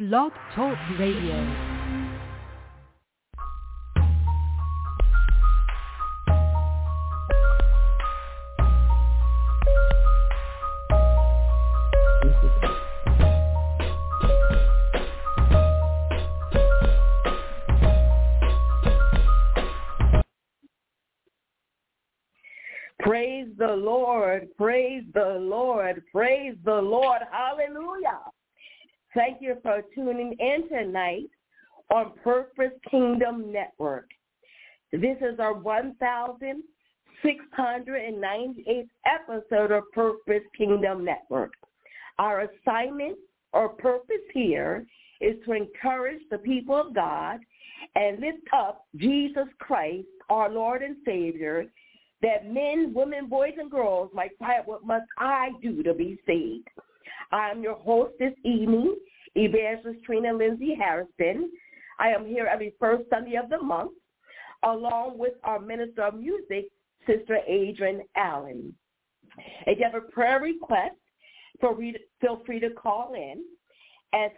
Blog Talk Radio. Praise the Lord, praise the Lord, praise the Lord, hallelujah. Thank you for tuning in tonight on Purpose Kingdom Network. This is our 1,698th episode of Purpose Kingdom Network. Our assignment or purpose here is to encourage the people of God and lift up Jesus Christ, our Lord and Savior, that men, women, boys, and girls might cry out, what must I do to be saved? I'm your host this evening, Evangelist Trina Lindsay Harrison. I am here every first Sunday of the month, along with our Minister of Music, Sister Adrian Allen. If you have a prayer request, feel free to call in at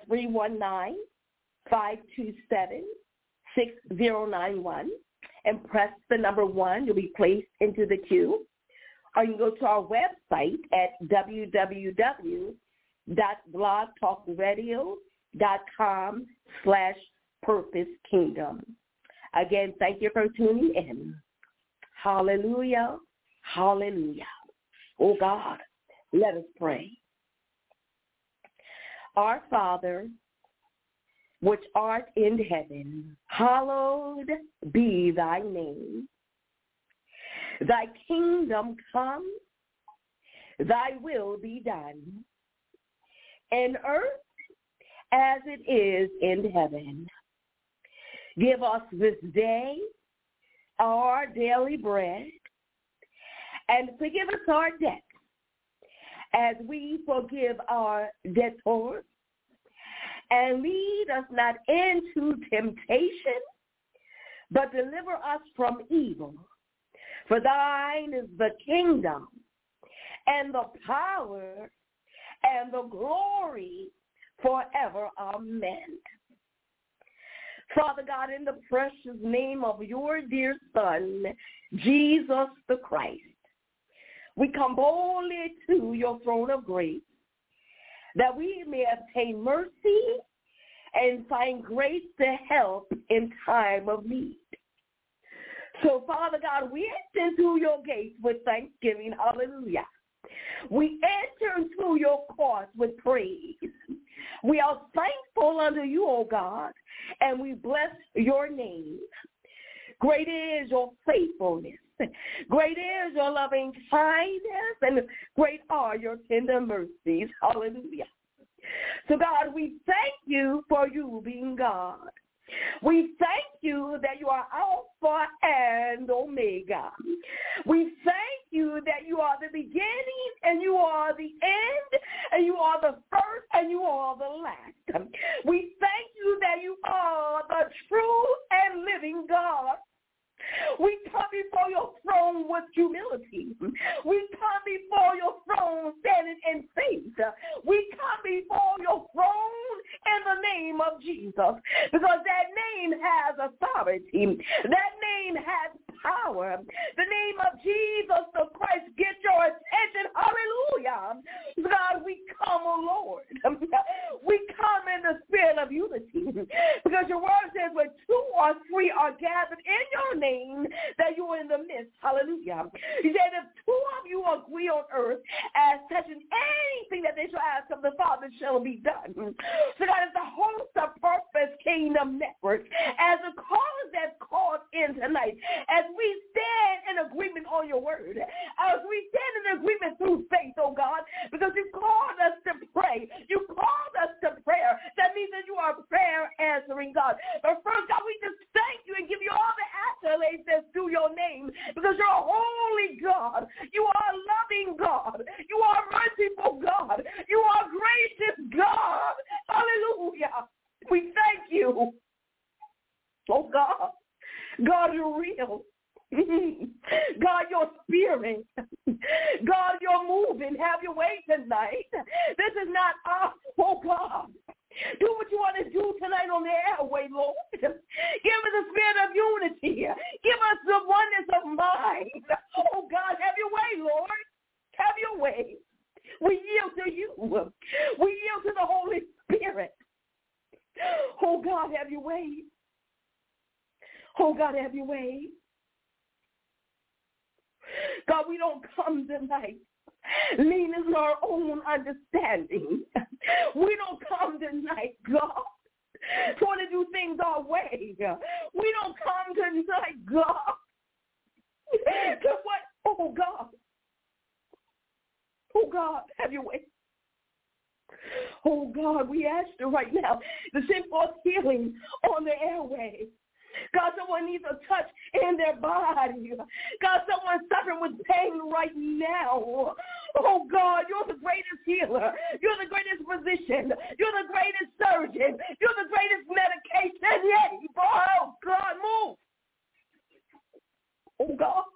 319-527-6091. and press the number 1. You'll be placed into the queue. Or you can go to our website at www.blogtalkradio.com/purposekingdom. Again, thank you for tuning in. Hallelujah, hallelujah. Oh, God, let us pray. Our Father, which art in heaven, hallowed be thy name. Thy kingdom come, thy will be done, in earth as it is in heaven. Give us this day our daily bread, and forgive us our debts, as we forgive our debtors. And lead us not into temptation, but deliver us from evil. For thine is the kingdom and the power and the glory forever. Amen. Father God, in the precious name of your dear Son, Jesus the Christ, we come boldly to your throne of grace, that we may obtain mercy and find grace to help in time of need. So, Father God, we enter into your gates with thanksgiving. Hallelujah. We enter into your courts with praise. We are thankful unto you, O God, and we bless your name. Great is your faithfulness. Great is your loving kindness, and great are your tender mercies. Hallelujah. So, God, we thank you for you being God. We thank you that you are Alpha and Omega. We thank you that you are the beginning and you are the end and you are the first and you are the last. We thank you that you are the true and living God. We come before your throne with humility. We come before your throne standing in faith. We come before your throne in the name of Jesus, because that name has authority. That name has power. The name of Jesus the Christ, get your attention. Hallelujah. God, we come, oh Lord. We come in the spirit of unity, because your word says when 2 or 3 are gathered in your name, that you are in the midst. Hallelujah. He said if 2 of you agree on earth as touching anything that they shall ask of the Father shall be done. So God, as the host of Purpose Kingdom Network, as the callers that's called in tonight, as we stand in agreement on your word, as we stand in agreement through faith, oh God, because you called us to pray. You called us to prayer. That means that you are prayer answering God. But first, God, we just thank you and give you all the accolades that's due your name, because you're a holy God. You are a loving God. You are a merciful God. You are a gracious God. Hallelujah. We thank you. Oh, God. God, you're real. God, your spirit. God, you're moving. Have your way tonight. This is not us, oh God. Do what you want to do tonight on the airway, Lord. Give us a spirit of unity. Give us the oneness of mind. Oh, God, have your way, Lord. Have your way. We yield to you. We yield to the Holy Spirit. Oh, God, have your way. Oh, God, have your way. God, we don't come tonight leaning on our own understanding. We don't come tonight, God, trying to do things our way. We don't come tonight, God, to what? Oh, God. Oh, God, have your way. Oh, God, we ask you right now to send forth healing on the airway. God, someone needs a touch in their body. God, someone's suffering with pain right now. Oh, God, you're the greatest healer. You're the greatest physician. You're the greatest surgeon. You're the greatest medication. Yay, oh, God, move. Oh, God.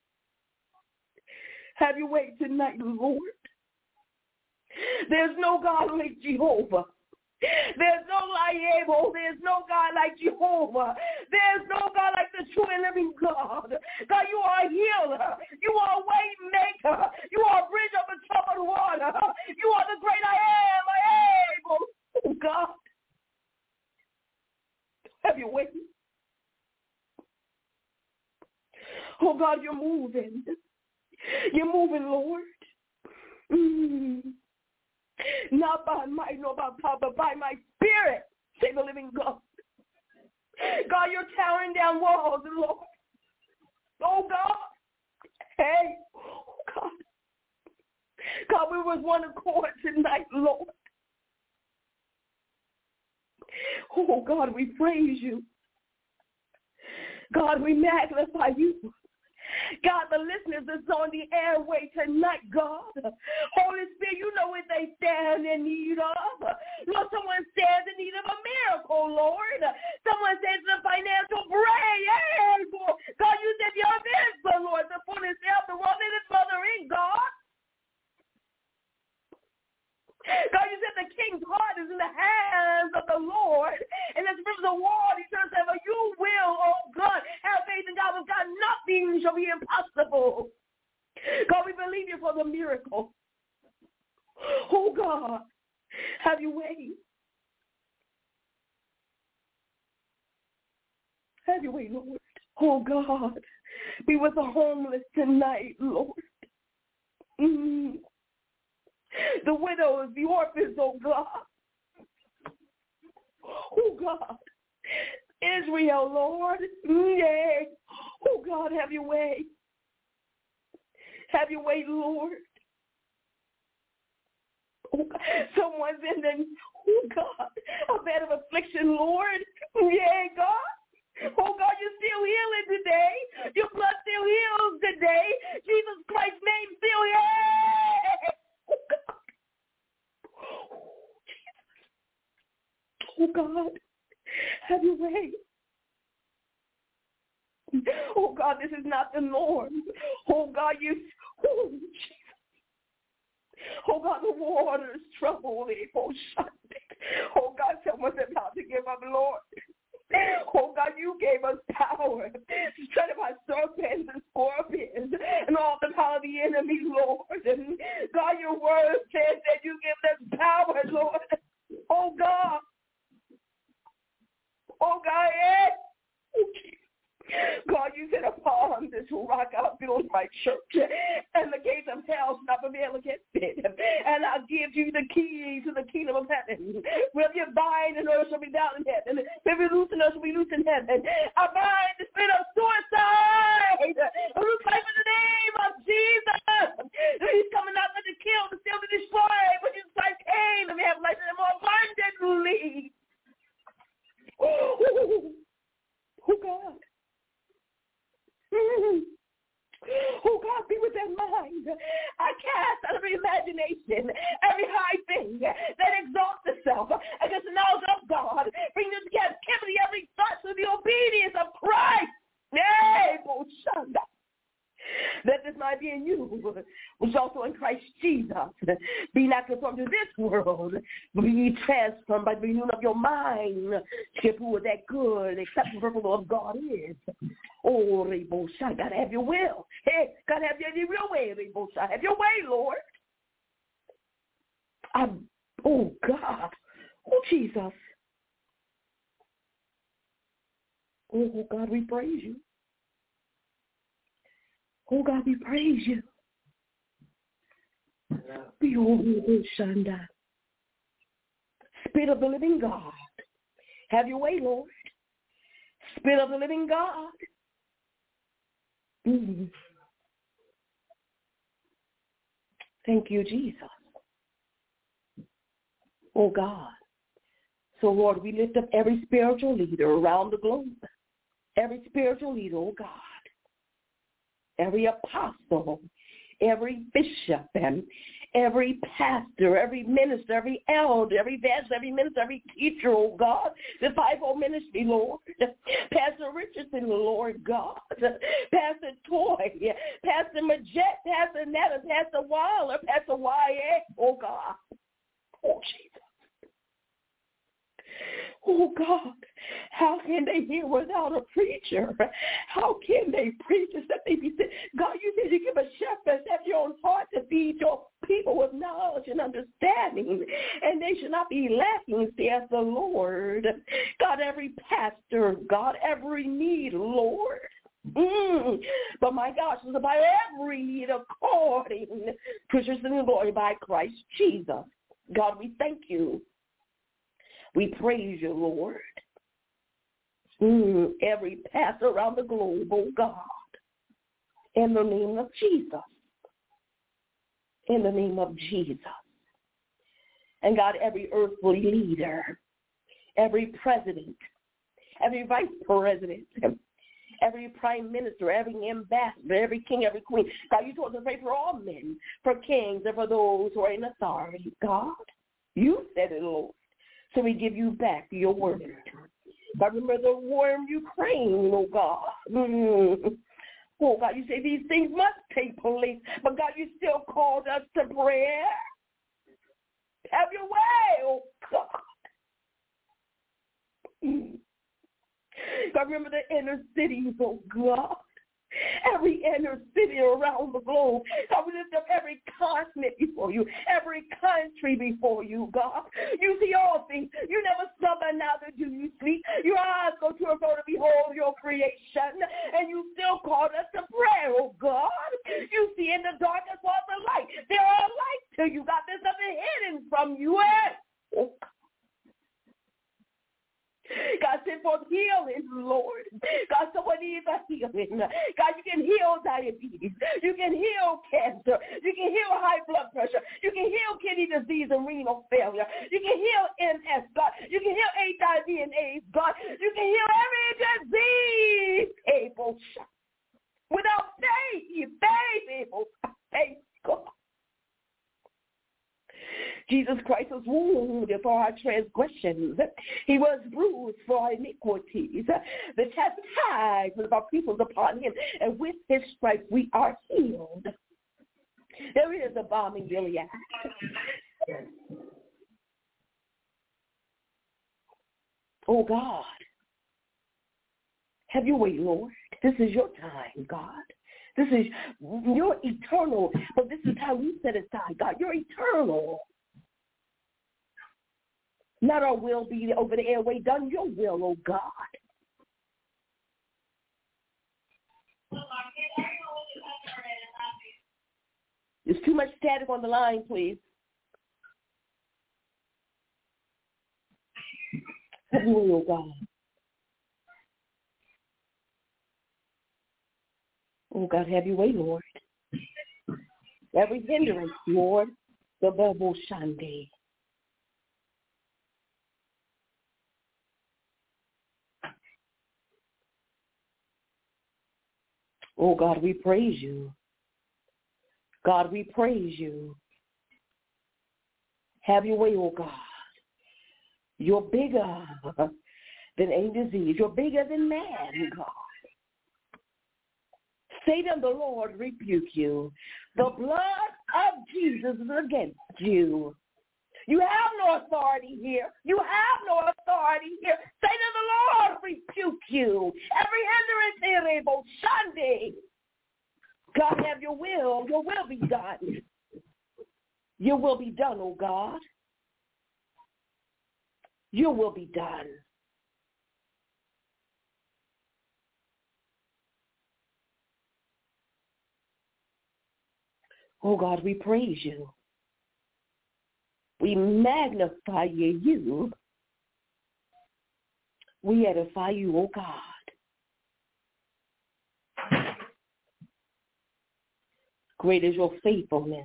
Have your way tonight, Lord. There's no God like Jehovah. There's no liable. There's no God like Jehovah. There's no God like the true and living God. God, you are a healer. You are a way maker. You are a bridge over troubled water. You are the great I am. Oh, God. Have your way. Oh, God, you're moving. You're moving, Lord. Not by might nor by power, but by my spirit, say the living God. God, you're tearing down walls, Lord. Oh, God. Hey, oh, God. God, we was one accord tonight, Lord. Oh, God, we praise you. God, we magnify you. God, the listeners that's on the airway tonight, God. Holy Spirit, you know what they stand in need of. Lord, someone stands in need of a miracle, Lord. Someone stands in a financial break. God, you said your minister, Lord, the fullness of the world and its mother in God. God, you said the king's heart is in the hands of the Lord, and as rivers of water, he turns ever. You will, oh God, have faith in God. With God, nothing shall be impossible. God, we believe you for the miracle. Oh God, have your way. Have your way, Lord. Oh God, be with the homeless tonight, Lord. The widows, the orphans, oh God. Oh God. Israel, Lord. Yeah. Oh God, have your way. Have your way, Lord. Oh God. Someone's in the, oh God, a bed of affliction, Lord. Yeah, God. Oh God, you're still healing today. Your blood still heals today. Jesus Christ's name still heals. Oh God, have your way. Oh God, this is not the norm. Oh God, oh Jesus. Oh God, the water is troubled. Oh God, someone's about to give up, Lord. Oh God, you gave us power to tread upon serpents and scorpions and all the power of the enemy, Lord. And God, your word says that you give us power, Lord. Oh God. Oh God, yes. God, you said upon this rock I'll build my church, and the gates of hell shall not prevail against it. And I'll give you the keys to the kingdom of heaven. Wherever you bind in earth shall be bound in heaven. Wherever you loose in earth shall be loose in heaven. I bind the spirit of suicide. I loose life in the name of Jesus. He's coming out to kill, to steal, to destroy. But Jesus Christ came and we have life in him more abundantly. Oh God. Oh God, be with their mind. I cast out of imagination every high thing that exalts itself against the knowledge of God. Bring into captivity every thought to the obedience of Christ. Yay, Boshanda. That this might be be in you, which also in Christ Jesus. Be not conformed to this world, but be ye transformed by the renewing of your mind. Skip who that good, acceptable purpose of God is. Oh, Rebosha, God have your will. Hey, God have your real way, Rebosha. Have your way, Lord. Oh, God. Oh, Jesus. Oh, God, we praise you. Oh, God, we praise you. Behold, Shanda. Spirit of the living God. Have your way, Lord. Spirit of the living God. Thank you, Jesus. Oh, God. So, Lord, we lift up every spiritual leader around the globe. Every spiritual leader, oh, God. Every apostle, every bishop, and every pastor, every minister, every elder, every evangelist, every minister, every teacher, oh God, the fivefold ministry, Lord, Pastor Richardson, Lord God, Pastor Toy, Pastor Majette, Pastor Netta, Pastor Waller, Pastor Y.A., oh God, oh Jesus. Oh, God, how can they hear without a preacher? How can they preach except they be said? God, you said you give a shepherd after your own heart to feed your people with knowledge and understanding, and they should not be lacking, says the Lord. God, every pastor, God, every need, Lord. But my gosh, it's about every need according to riches and glory by Christ Jesus. God, we thank you. We praise you, Lord. Every pastor around the globe, oh God, in the name of Jesus. In the name of Jesus. And God, every earthly leader, every president, every vice president, every prime minister, every ambassador, every king, every queen. God, you told us to pray for all men, for kings, and for those who are in authority. God, you said it, Lord. So we give you back your word. God, remember the war in Ukraine, oh God. Oh God, you say these things must take place, but God, you still called us to prayer. Have your way, oh God. God, remember the inner cities, oh God. Every inner city around the globe. God, we lift up every continent before you, every country before you, God. You see all things. You never slumber, neither do you sleep. Your eyes go to and fro to behold your creation, and you still called us to prayer, oh God. You see in the darkness was the light. There are light to you, God. There's nothing hidden from you. Oh God. God, send forth healing, Lord. God, someone needs a healing. God, you can heal diabetes. You can heal cancer. You can heal high blood pressure. You can heal kidney disease and renal failure. You can heal MS, God. You can heal HIV and AIDS, God. You can heal every disease, able. Without faith, faith, God. Jesus Christ was wounded for our transgressions. He was bruised for our iniquities. The chastisement of our peace was upon him, and with his stripes we are healed. There is a balm in Gilead. Oh, God. Have your way, Lord. This is your time, God. This is your eternal, but this is how you set aside, God. You're eternal. Not our will be over the airway done, your will, oh God. There's too much static on the line, please. Have your way, oh God. Oh God, have your way, Lord. Every hindrance, Lord, the Bible Shande. Oh, God, we praise you. God, we praise you. Have your way, oh, God. You're bigger than any disease. You're bigger than man, God. Satan, the Lord rebuke you. The blood of Jesus is against you. You have no authority here. You have no authority here. Satan, the Lord rebuke you. Every hindrance, Sunday. God, have your will. Your will be done. Your will be done, oh God. Your will be done. Oh God, we praise you. We magnify you. We edify you, oh God. Great is your faithfulness.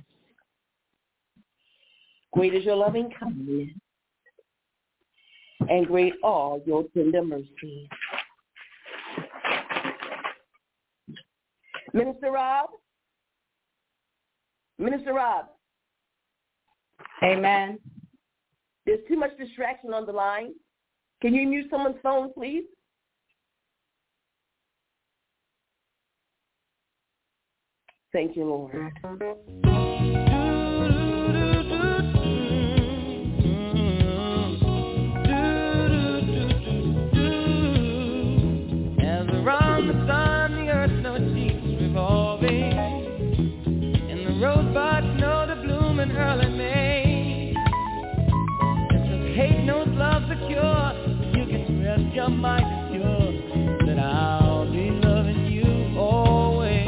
Great is your loving kindness. And great are your tender mercies. Minister Rob? Minister Rob? Amen. There's too much distraction on the line. Can you mute someone's phone, please? Thank you, Lord. As around the sun, the earth no keeps revolving, and the rosebuds know to bloom in early May. Just as hate knows love's a cure, you can rest your mind assured that I'll be loving you always.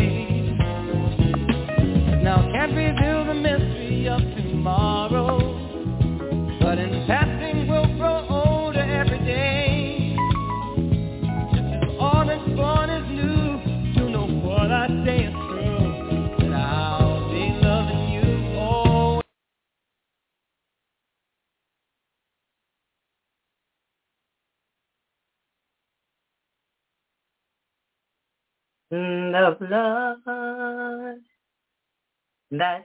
Now can't reveal the mystery of tomorrow, but in passing we'll grow older every day. Just as all that's born is new, you know what I say is true, that I'll be loving you always. The blood that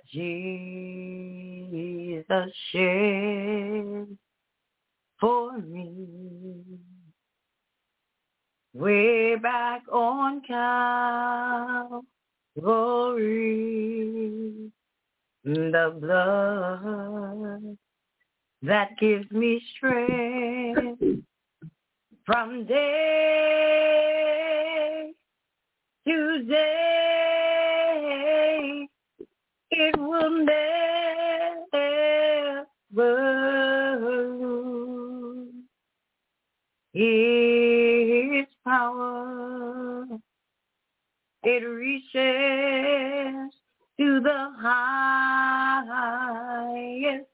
Jesus shed for me way back on Calvary. The blood that gives me strength from day to day. It will never lose its power. It reaches to the highest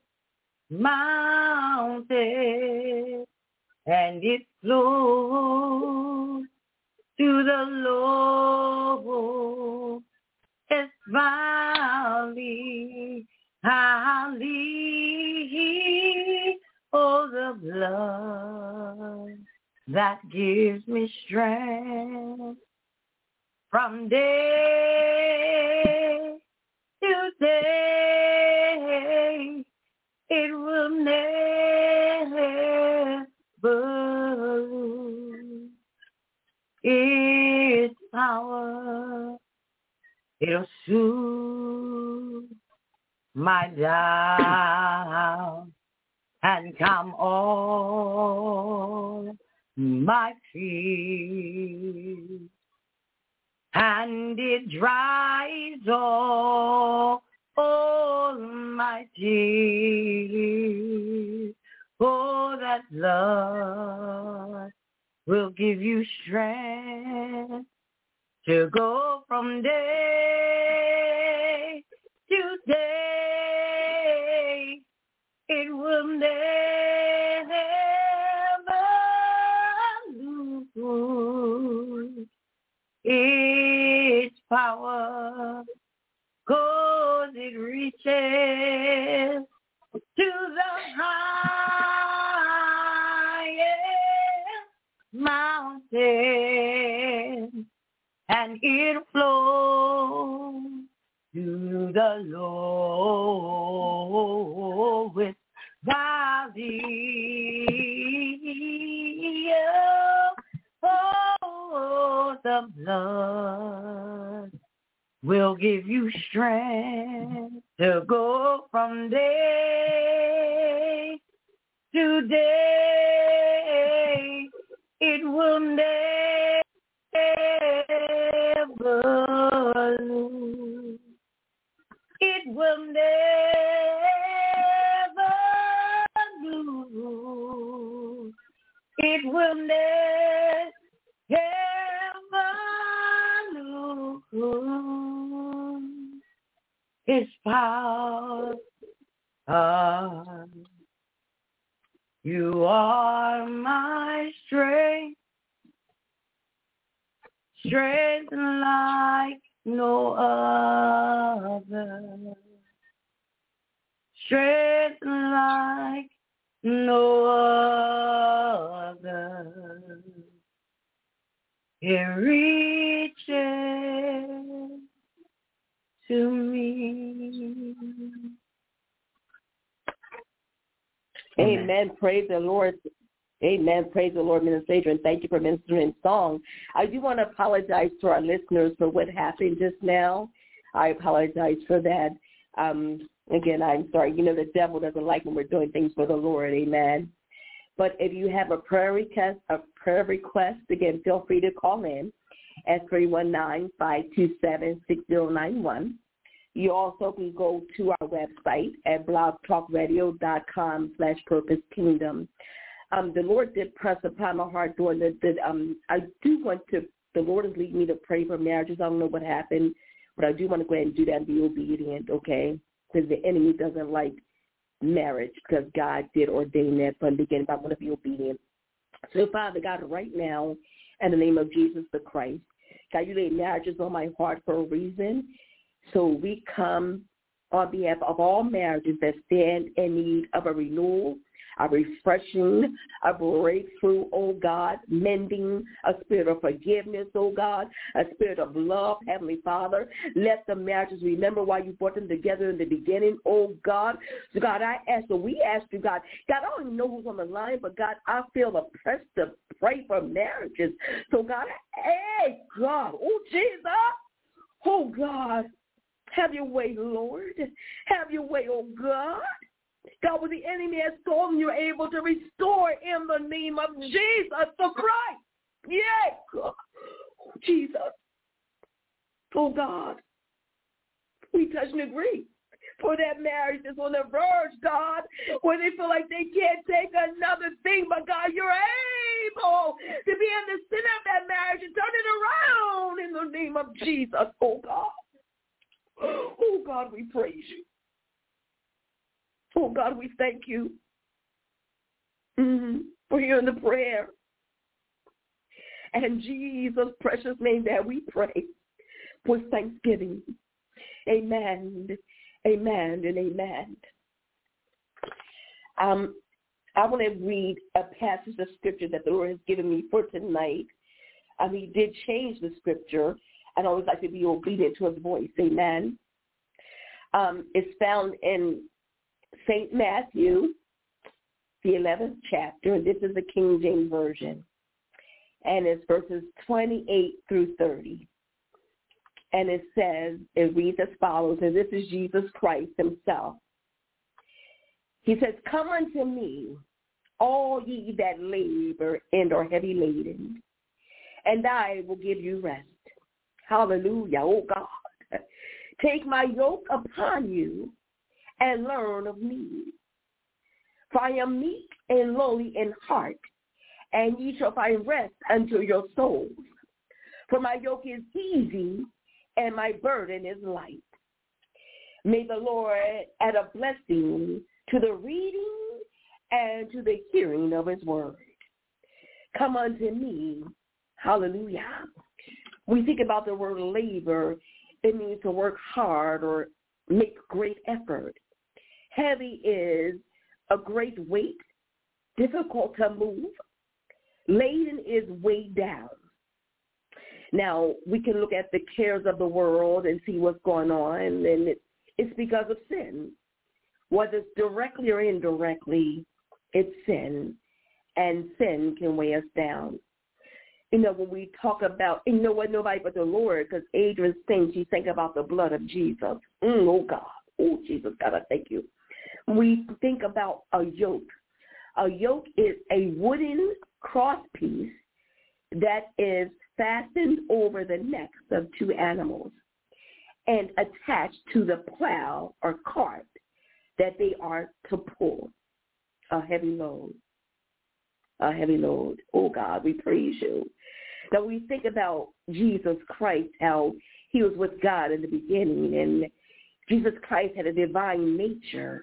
mountain, and it flows to the lowest valley. Oh, the blood that gives me strength from day to day. It will never lose its power. It'll soothe my down and calm all my fears, and it dries all my tears. Oh, that love will give you strength to go from day to day. It will never lose its power, 'cause it reaches to the highest mountain, and it flows to the lowest valley. Oh, the blood will give you strength to go from day to day. It will never lose. It will never lose. It will never lose its power. You are my strength, strength like no other, strength like no other. It reaches to me. Amen. Praise the Lord. Amen. Praise the Lord, Minister Adrian. Thank you for ministering in song. I do want to apologize to our listeners for what happened just now. I apologize for that. Again, I'm sorry. You know, the devil doesn't like when we're doing things for the Lord. Amen. But if you have a prayer request, again, feel free to call in at 319-527-6091. You also can go to our website at blogtalkradio.com/purposekingdom. The Lord did press upon my heart during I do want to, the Lord is leading me to pray for marriages. I don't know what happened, but I do want to go ahead and do that and be obedient, okay? Because the enemy doesn't like marriage, because God did ordain that from the beginning, but I want to be obedient. So, Father God, right now, in the name of Jesus the Christ, God, you laid marriages on my heart for a reason. So we come on behalf of all marriages that stand in need of a renewal, a refreshing, a breakthrough, oh God, mending, a spirit of forgiveness, oh God, a spirit of love, Heavenly Father. Let the marriages remember why you brought them together in the beginning, oh God. So God, we ask you, God, I don't even know who's on the line, but God, I feel oppressed to pray for marriages. So God, hey, God, oh Jesus, oh God. Have your way, Lord. Have your way, oh God. God, what the enemy has stolen, you're able to restore in the name of Jesus the Christ. Yes, God. Oh, Jesus. Oh, God. We touch and agree for that marriage that's on the verge, God, where they feel like they can't take another thing, but God, you're able to be in the center of that marriage and turn it around in the name of Jesus, oh, God. Oh, God, we praise you. Oh, God, we thank you for hearing the prayer. And in Jesus' precious name that we pray with thanksgiving. Amen, amen, and amen. I want to read a passage of scripture that the Lord has given me for tonight. He did change the scripture. I always like to be obedient to his voice. Amen. It's found in St. Matthew, the 11th chapter, and this is the King James Version. And it's verses 28 through 30. And it reads as follows, and this is Jesus Christ himself. He says, "Come unto me, all ye that labor and are heavy laden, and I will give you rest." Hallelujah, oh God. "Take my yoke upon you and learn of me. For I am meek and lowly in heart, and ye shall find rest unto your souls. For my yoke is easy and my burden is light." May the Lord add a blessing to the reading and to the hearing of his word. Come unto me. Hallelujah. We think about the word labor, it means to work hard or make great effort. Heavy is a great weight, difficult to move. Laden is weighed down. Now, we can look at the cares of the world and see what's going on, and it's because of sin. Whether it's directly or indirectly, it's sin, and sin can weigh us down. when we talk about, what nobody but the Lord, because Adrian sings, she think about the blood of Jesus. Oh, God. Oh, Jesus, God, I thank you. We think about a yoke. A yoke is a wooden cross piece that is fastened over the necks of two animals and attached to the plow or cart that they are to pull. A heavy load. A heavy load. Oh, God, we praise you. Now, we think about Jesus Christ, how he was with God in the beginning, and Jesus Christ had a divine nature.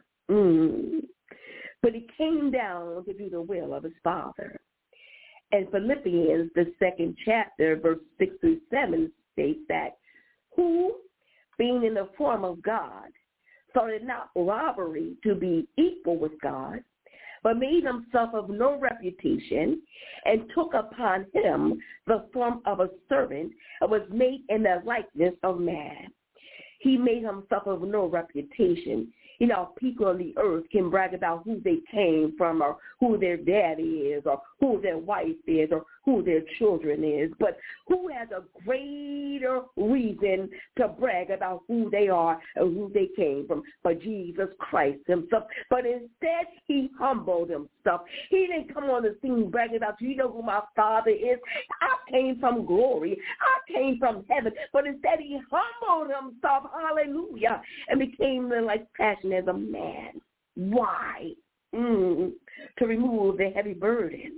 But he came down to do the will of his Father. And Philippians, the 2nd chapter, verse 6 through 7, states that, who, being in the form of God, thought it not robbery to be equal with God, but made himself of no reputation, and took upon him the form of a servant, and was made in the likeness of man. He made himself of no reputation. People on the earth can brag about who they came from, or who their daddy is, or who their wife is, or who their children is. But who has a greater reason to brag about who they are and who they came from? But Jesus Christ himself. But instead, he humbled himself. He didn't come on the scene bragging about, you know who my Father is. I came from glory. I came from heaven. But instead, he humbled himself, hallelujah, and became like passion as a man. Why? To remove the heavy burden.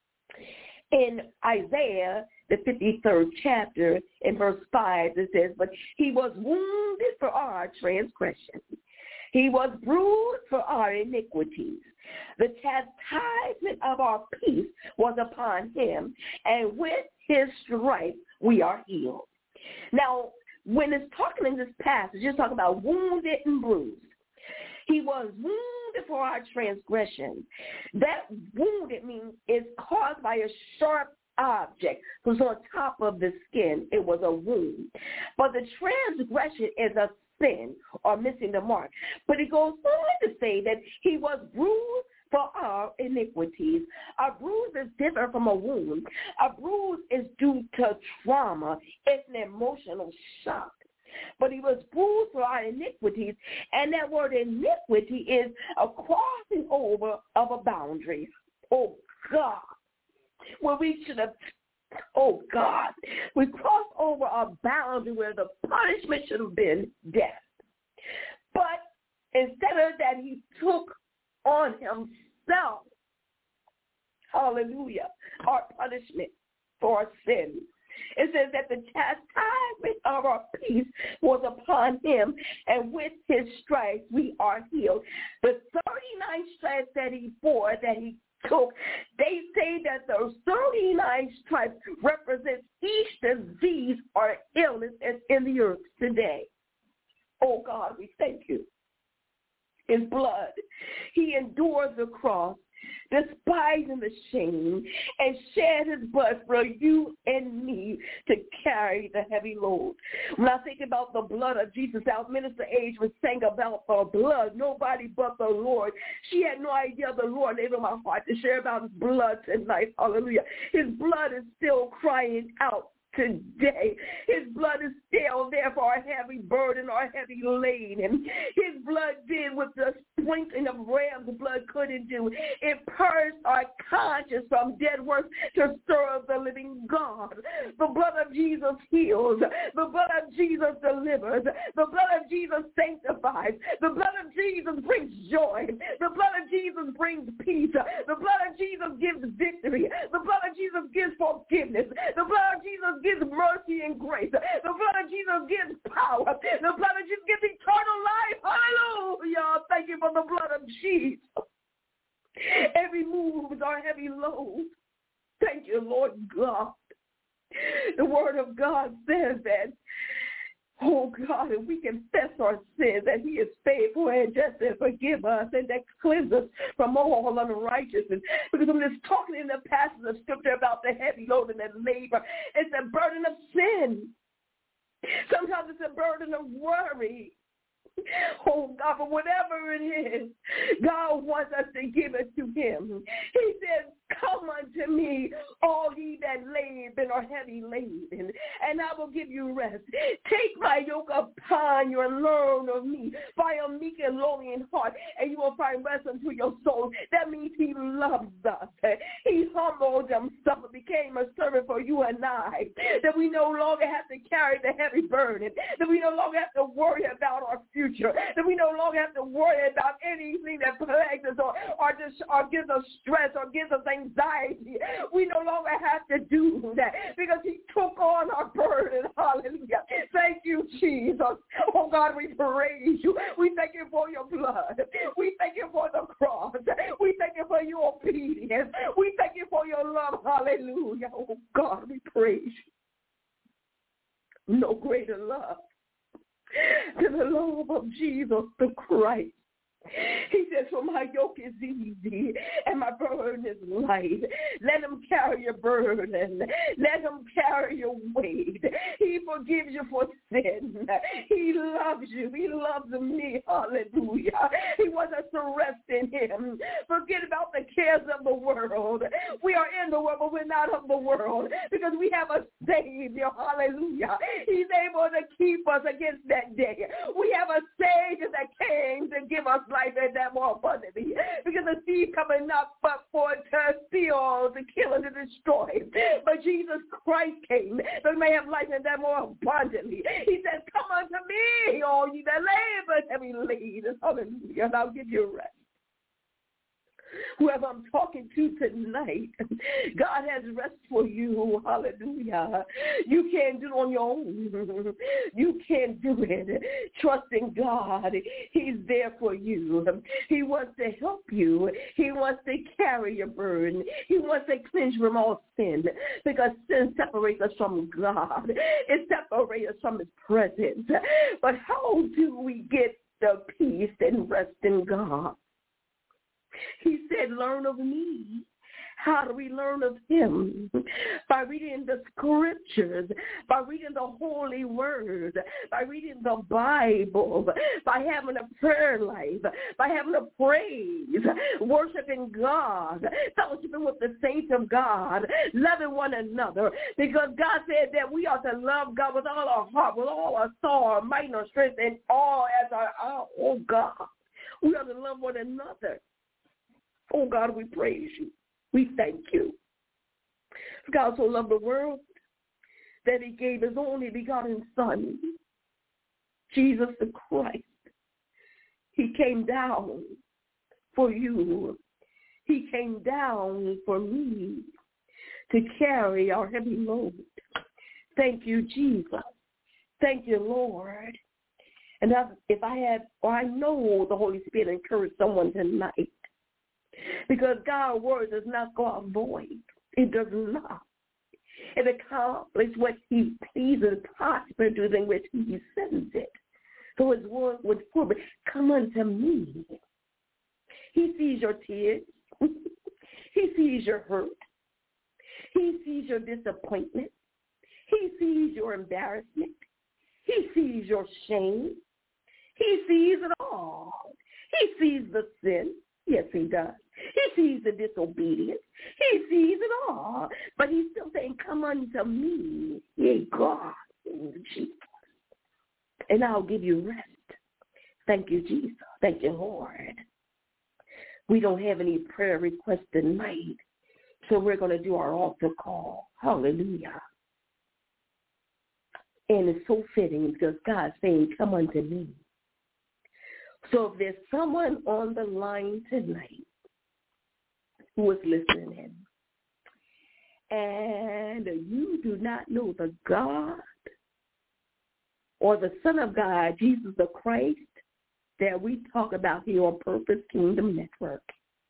In Isaiah, the 53rd chapter, in verse 5, it says, but he was wounded for our transgressions. He was bruised for our iniquities. The chastisement of our peace was upon him, and with his stripes we are healed. Now, when it's talking in this passage, it's talking about wounded and bruised. He was wounded for our transgression. That wounded means it's caused by a sharp object who's on top of the skin. It was a wound. But the transgression is a sin or missing the mark. But it goes on to say that he was bruised for our iniquities. A bruise is different from a wound. A bruise is due to trauma. It's an emotional shock. But he was bruised for our iniquities, and that word iniquity is a crossing over of a boundary. Oh, God. Where we should have, oh, God. We crossed over a boundary where the punishment should have been death. But instead of that, he took on himself, hallelujah, our punishment for our sins. It says that the chastisement of our peace was upon him, and with his stripes we are healed. The 39 stripes that he bore, that he took, they say that those 39 stripes represent each disease or illness that's in the earth today. Oh, God, we thank you. His blood, he endured the cross, despising the shame, and shed his blood for you and me to carry the heavy load. When I think about the blood of Jesus, our minister Adrian sang about the blood, nobody but the Lord. She had no idea the Lord laid on my heart to share about his blood tonight. Hallelujah. His blood is still crying out today. His blood is still there for our heavy burden, our heavy laden. His blood did what the sprinkling of ram's blood couldn't do. It purged our conscience from dead works to serve the living God. The blood of Jesus heals. The blood of Jesus delivers. The blood of Jesus sanctifies. The blood of Jesus brings joy. The blood of Jesus brings peace. The blood of Jesus gives victory. The blood of Jesus gives forgiveness. The blood of Jesus gives mercy and grace. The blood of Jesus gives power. The blood of Jesus gives eternal life. Hallelujah. Thank you for the blood of Jesus. It removes our heavy load. Thank you, Lord God. The word of God says that, oh God, if we confess our sins, that he is faithful and just and forgive us and that cleanse us from all unrighteousness. Because when it's talking in the passage of scripture about the heavy load and the labor, it's a burden of sin. Sometimes it's a burden of worry. Oh, God, for whatever it is, God wants us to give it to him. He says, come unto me, all ye that labor and are heavy laden, and I will give you rest. Take my yoke upon you and learn of me, for I am meek and lowly in heart, and you will find rest unto your soul. That means he loves us. He humbled himself and became a servant for you and I, that we no longer have to carry the heavy burden, that we no longer have to worry about our future, that we no longer have to worry about anything that plagues us or gives us stress or gives us anxiety. We no longer have to do that because he took on our burden. Hallelujah. Thank you, Jesus. Oh, God, we praise you. We thank you for your blood. We thank you for the cross. We thank you for your obedience. We thank you for your love. Hallelujah. Oh, God, we praise you. No greater love than the love of Jesus the Christ. He says, for my yoke is easy and my burden is light. Let him carry your burden. Let him carry your weight. He forgives you for sin. He loves you. He loves me. Hallelujah. He wants us to rest in him. Forget about the cares of the world. We are in the world, but we're not of the world because we have a Savior. Hallelujah. He's able to keep us against that day. We have a Savior that came to give us life and that more abundantly, because the thief coming not but for to steal, to kill, and to destroy. But Jesus Christ came that we may have life and that more abundantly. He says, come unto me, all ye that labor and heavy laden. Hallelujah, and I'll give you rest. Whoever I'm talking to tonight, God has rest for you. Hallelujah. You can't do it on your own. You can't do it. Trust in God. He's there for you. He wants to help you. He wants to carry your burden. He wants to cleanse you from all sin, because sin separates us from God. It separates us from his presence. But how do we get the peace and rest in God? He said, learn of me. How do we learn of him? By reading the scriptures, by reading the holy word, by reading the Bible, by having a prayer life, by having a praise, worshiping God, fellowshipping with the saints of God, loving one another. Because God said that we ought to love God with all our heart, with all our soul, our might, and our strength, and all as our oh God. We ought to love one another. Oh, God, we praise you. We thank you. God so loved the world that he gave his only begotten Son, Jesus the Christ. He came down for you. He came down for me to carry our heavy load. Thank you, Jesus. Thank you, Lord. And if I had, or I know the Holy Spirit encouraged someone tonight, because God's word does not go out void. It does not. It accomplishes what he pleases, prosper to them which he sends it. So his word would forward, come unto me. He sees your tears. He sees your hurt. He sees your disappointment. He sees your embarrassment. He sees your shame. He sees it all. He sees the sin. Yes, he does. He sees the disobedience. He sees it all. But he's still saying, come unto me, ye God, Jesus, and I'll give you rest. Thank you, Jesus. Thank you, Lord. We don't have any prayer requests tonight, so we're going to do our altar call. Hallelujah. And it's so fitting because God's saying, come unto me. So if there's someone on the line tonight who is listening in, and you do not know the God or the Son of God, Jesus the Christ, that we talk about here on Purpose Kingdom Network,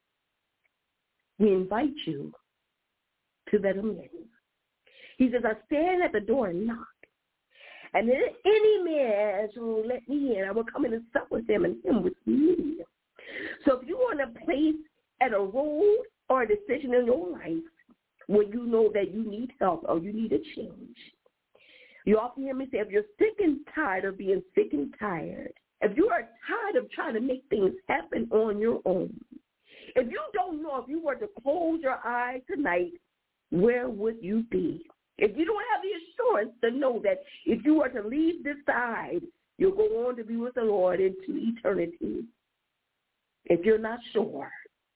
we invite you to let him in. He says, I stand at the door and knock. And then any man will let me in. I will come in and sup with him and him with me. So if you're in a place at a road or a decision in your life where you know that you need help or you need a change, you often hear me say, if you're sick and tired of being sick and tired, if you are tired of trying to make things happen on your own, if you don't know if you were to close your eyes tonight, where would you be? If you don't have the assurance to know that if you were to leave this side, you'll go on to be with the Lord into eternity. If you're not sure,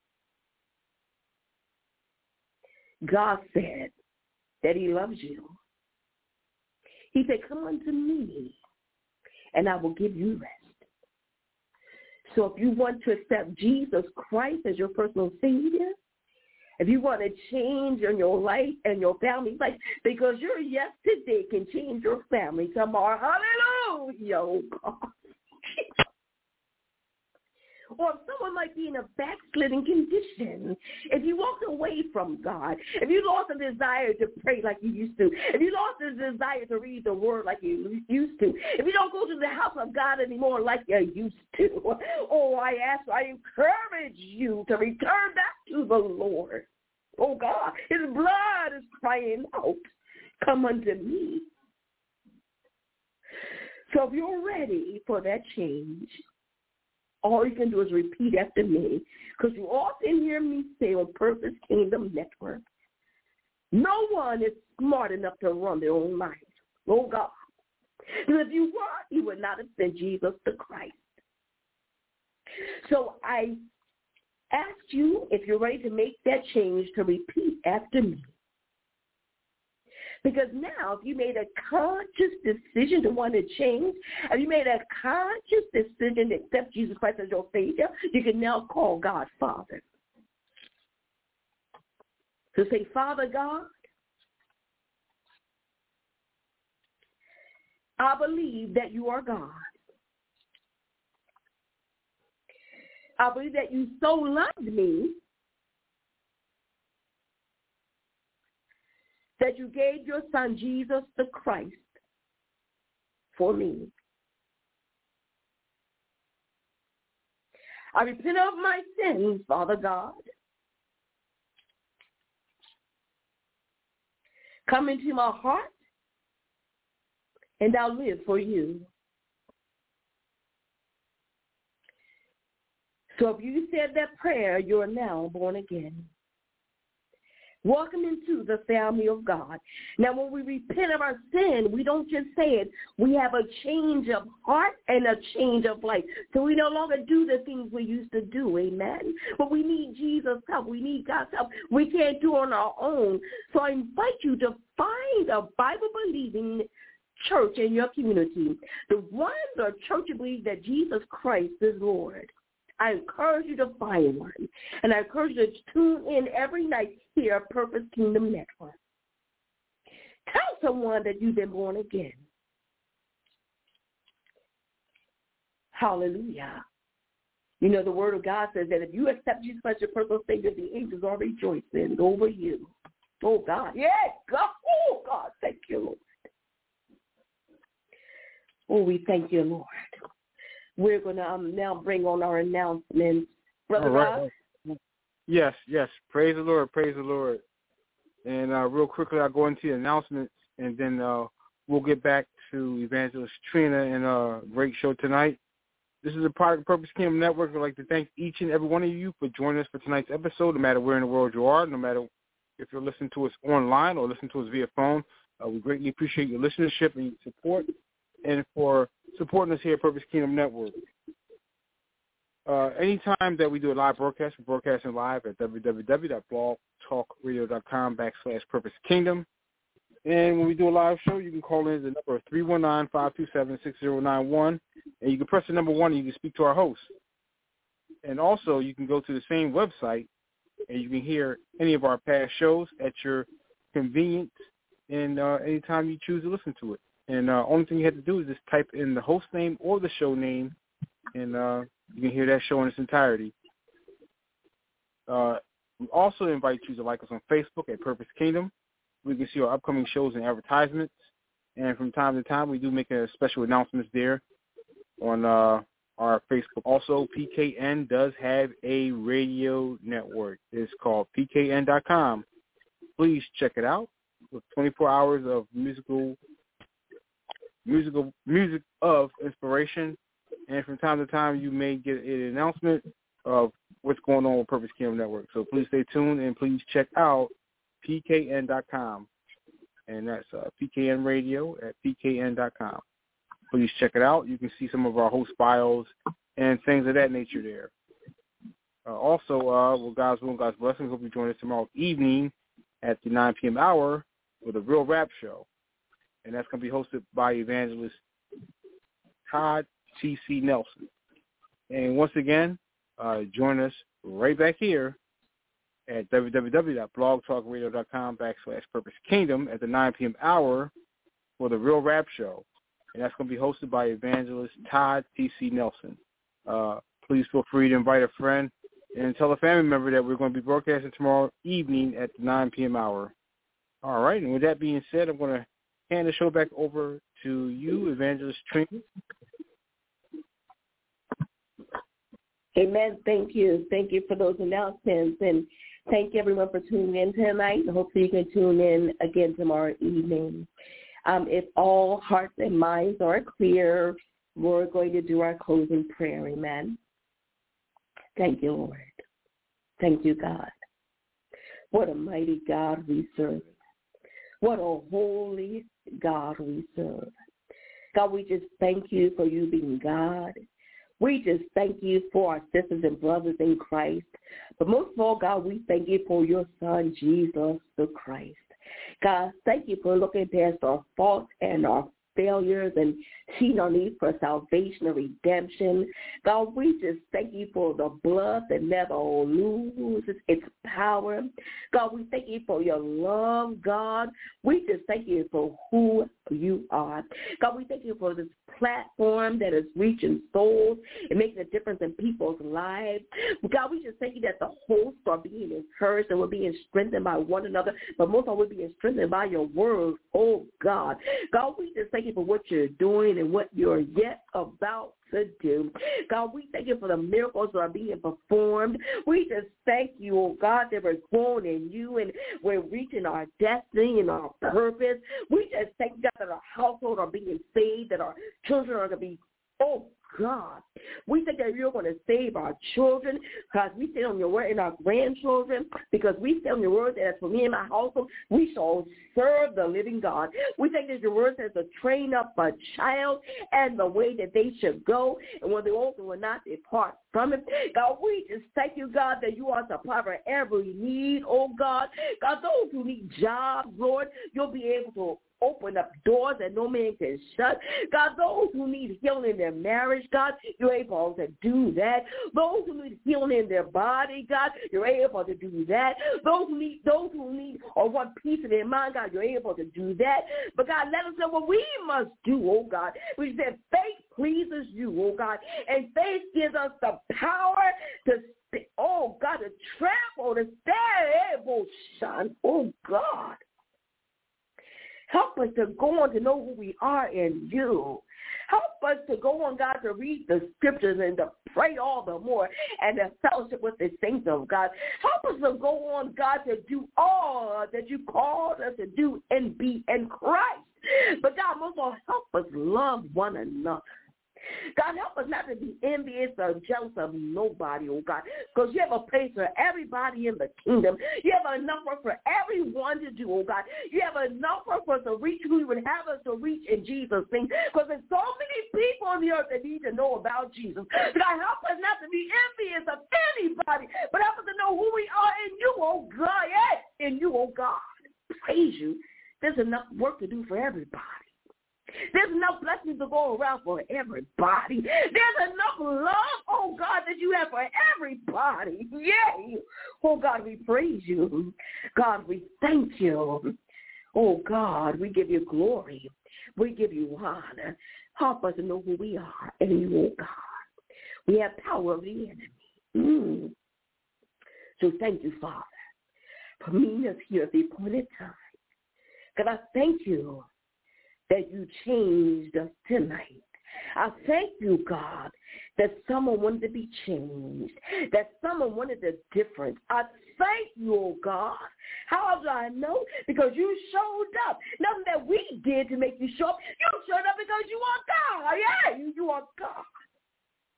God said that he loves you. He said, come unto me, and I will give you rest. So if you want to accept Jesus Christ as your personal Savior, if you want to change in your life and your family's life, because your yes today can change your family tomorrow. Hallelujah, oh God. Or if someone might be in a backsliding condition, if you walked away from God, if you lost a desire to pray like you used to, if you lost a desire to read the word like you used to, if you don't go to the house of God anymore like you used to, I encourage you to return back to the Lord. Oh, God, his blood is crying out, come unto me. So if you're ready for that change, all you can do is repeat after me, because you often hear me say on Purpose Kingdom Network, no one is smart enough to run their own life. Oh, God. Because if you were, you would not have sent Jesus the Christ. So I ask you, if you're ready to make that change, to repeat after me. Because now, if you made a conscious decision to want to change, if you made a conscious decision to accept Jesus Christ as your Savior, you can now call God Father. So say, Father God, I believe that you are God. I believe that you so loved me that you gave your son Jesus the Christ for me. I repent of my sins, Father God. Come into my heart, and I'll live for you. So if you said that prayer, you are now born again. Welcome into the family of God. Now, when we repent of our sin, we don't just say it. We have a change of heart and a change of life. So we no longer do the things we used to do, amen? But we need Jesus' help. We need God's help. We can't do it on our own. So I invite you to find a Bible-believing church in your community. The church that believes that Jesus Christ is Lord. I encourage you to find one. And I encourage you to tune in every night here at Purpose Kingdom Network. Tell someone that you've been born again. Hallelujah. You know, the Word of God says that if you accept Jesus as your personal Savior, the angels are rejoicing over you. Oh, God. Yes, God. Oh, God. Thank you, Lord. Oh, we thank you, Lord. We're going to now bring on our announcements. Brother Rob? Yes. Praise the Lord. And real quickly, I'll go into the announcements, and then we'll get back to Evangelist Trina and a great show tonight. This is a product of Purpose Kingdom Network. We'd like to thank each and every one of you for joining us for tonight's episode, no matter where in the world you are, no matter if you're listening to us online or listening to us via phone. We greatly appreciate your listenership and your support, and for supporting us here at Purpose Kingdom Network. Anytime that we do a live broadcast, we're broadcasting live at www.blogtalkradio.com/Purpose Kingdom. And when we do a live show, you can call in the number of 319-527-6091, and you can press the number 1 and you can speak to our host. And also, you can go to the same website, and you can hear any of our past shows at your convenience and anytime you choose to listen to it. And the only thing you have to do is just type in the host name or the show name, and you can hear that show in its entirety. We also invite you to like us on Facebook at Purpose Kingdom. We can see our upcoming shows and advertisements. And from time to time, we do make a special announcements there on our Facebook. Also, PKN does have a radio network. It's called PKN.com. Please check it out with 24 hours of music of inspiration and from time to time you may get an announcement of what's going on with Purpose Kingdom Network. So please stay tuned and please check out pkn.com, and that's PKN Radio at pkn.com. Please check it out. You can see some of our host bios and things of that nature there. Also, God's will and God's blessings, hope you join us tomorrow evening at the 9 p.m. hour with a Real Rap Show. And that's going to be hosted by evangelist Todd T.C. Nelson. And once again, join us right back here at www.blogtalkradio.com/Purpose Kingdom at the 9 p.m. hour for the Real Rap Show. And that's going to be hosted by evangelist Todd T.C. Nelson. Please feel free to invite a friend and tell a family member that we're going to be broadcasting tomorrow evening at the 9 p.m. hour. All right, and with that being said, I'm going to hand the show back over to you, Evangelist Trina. Amen. Thank you. Thank you for those announcements, and thank you everyone for tuning in tonight. Hopefully you can tune in again tomorrow evening. If all hearts and minds are clear, we're going to do our closing prayer. Amen. Thank you, Lord. Thank you, God. What a mighty God we serve. What a holy God we serve. God, we just thank you for you being God. We just thank you for our sisters and brothers in Christ. But most of all, God, we thank you for your Son, Jesus the Christ. God, thank you for looking past our faults and our failures and seeing our need for salvation and redemption. God, we just thank you for the blood that never loses its power. God, we thank you for your love, God. We just thank you for who you are. God, we thank you for this platform that is reaching souls and making a difference in people's lives. God, we just thank you that the hosts are being encouraged and we're being strengthened by one another, but most of all, we're being strengthened by your word, oh God. God, we just thank you for what you're doing and what you're yet about to do. God, we thank you for the miracles that are being performed. We just thank you, oh God, that we're growing in you and we're reaching our destiny and our purpose. We just thank you, God, that our household are being saved, that our children are going to be, oh God, we think that you're going to save our children because we stand on your word, and our grandchildren, because we stand on your word that as for me and my household, we shall serve the living God. We think that your word says to train up a child and the way that they should go, and when they're old, they will not depart from it. God, we just thank you, God, that you are supply for every need, oh God. God, those who need jobs, Lord, you'll be able to open up doors that no man can shut. God, those who need healing in their marriage, God, you're able to do that. Those who need healing in their body, God, you're able to do that. Those who need or want peace in their mind, God, you're able to do that. But God, let us know what we must do, oh God. We said faith pleases you, oh God, and faith gives us the power to, oh God, to trample, to stand, oh God. Help us to go on to know who we are in you. Help us to go on, God, to read the scriptures and to pray all the more and to fellowship with the saints of God. Help us to go on, God, to do all that you called us to do and be in Christ. But God, most of all, help us love one another. God, help us not to be envious or jealous of nobody, oh God, because you have a place for everybody in the kingdom. You have enough work for everyone to do, oh God. You have enough work for us to reach who you would have us to reach in Jesus' name, because there's so many people on the earth that need to know about Jesus. God, help us not to be envious of anybody, but help us to know who we are in you, oh God. Yes, in you, oh God. Praise you. There's enough work to do for everybody. There's enough blessings to go around for everybody. There's enough love, oh God, that you have for everybody. Yay. Oh God, we praise you. God, we thank you. Oh God, we give you glory. We give you honor. Help us to know who we are in you, oh God. We have power over the enemy. So thank you, Father, for meeting us here at the appointed time. God, I thank you that you changed us tonight. I thank you, God, that someone wanted to be changed, that someone wanted a difference. I thank you, oh God. How do I know? Because you showed up. Nothing that we did to make you show up. You showed up because you are God. Yeah, you are God.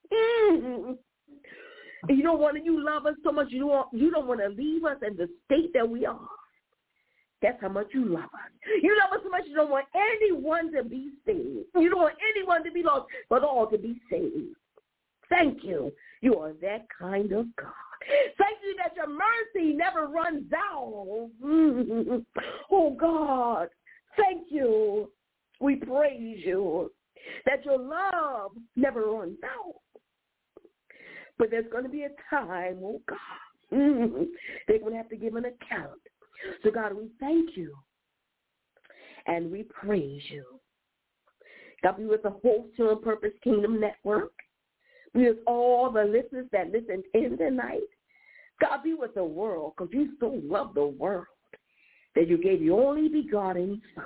You don't want to, you love us so much, you don't want to leave us in the state that we are. That's how much you love us. You love us so much you don't want anyone to be saved. You don't want anyone to be lost, but all to be saved. Thank you. You are that kind of God. Thank you that your mercy never runs out. Oh, God. Thank you. We praise you that your love never runs out. But there's going to be a time, oh, God, they're going to have to give an account. So, God, we thank you and we praise you. God, be with the whole Still and Purpose Kingdom Network. Be with all the listeners that listen in tonight. God, be with the world, because you so love the world that you gave your only begotten Son,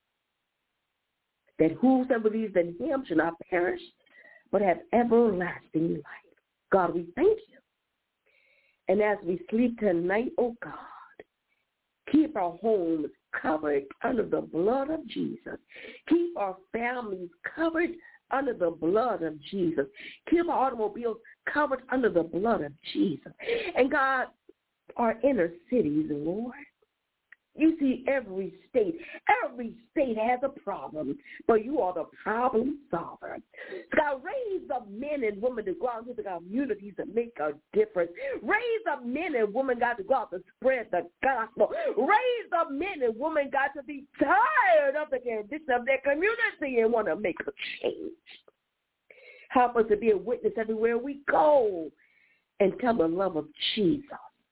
that whosoever believes in him shall not perish, but have everlasting life. God, we thank you. And as we sleep tonight, oh God, keep our homes covered under the blood of Jesus. Keep our families covered under the blood of Jesus. Keep our automobiles covered under the blood of Jesus. And God, our inner cities, Lord, you see every state has a problem, but you are the problem solver. God, raise up men and women to go out into the communities and make a difference. Raise up men and women, God, to go out to spread the gospel. Raise up men and women, God, to be tired of the condition of their community and want to make a change. Help us to be a witness everywhere we go and tell the love of Jesus.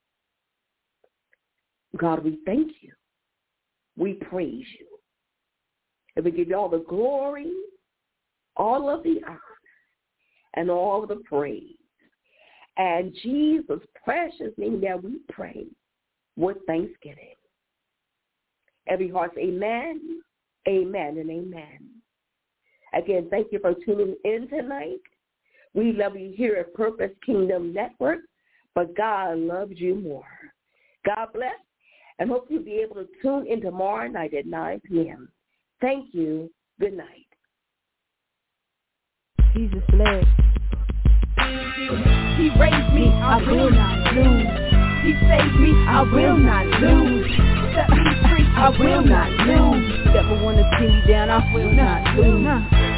God, we thank you. We praise you. And we give you all the glory, all of the honor, and all of the praise. And Jesus' precious name that we pray with thanksgiving. Every heart say amen, amen, and amen. Again, thank you for tuning in tonight. We love you here at Purpose Kingdom Network, but God loves you more. God bless, and hope you'll be able to tune in tomorrow night at 9 p.m. Thank you. Good night. Jesus bless. He raised me, I will not lose. He saved me, I will not lose. Set me free, I will not lose. Never want to see me down, I will not lose.